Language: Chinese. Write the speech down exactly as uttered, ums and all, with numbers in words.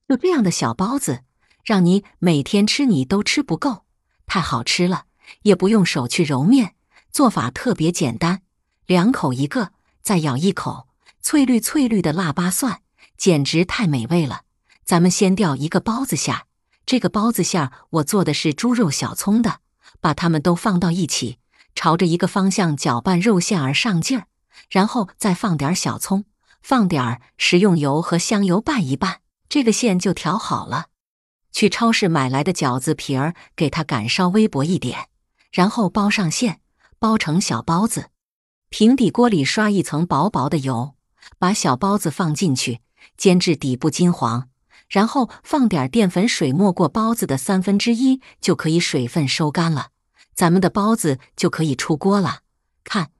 就这样的小包子，让你每天吃你都吃不够，太好吃了，也不用手去揉面，做法特别简单，两口一个，再咬一口，翠绿翠绿的腊八蒜，简直太美味了。咱们先调一个包子馅儿，这个包子馅儿我做的是猪肉小葱的，把它们都放到一起，朝着一个方向搅拌肉馅儿上劲儿，然后再放点小葱，放点食用油和香油拌一拌，这个馅就调好了。去超市买来的饺子皮儿给它擀稍微薄一点，然后包上馅，包成小包子。平底锅里刷一层薄薄的油，把小包子放进去，煎至底部金黄，然后放点淀粉水没过包子的三分之一，就可以水分收干了，咱们的包子就可以出锅了。看，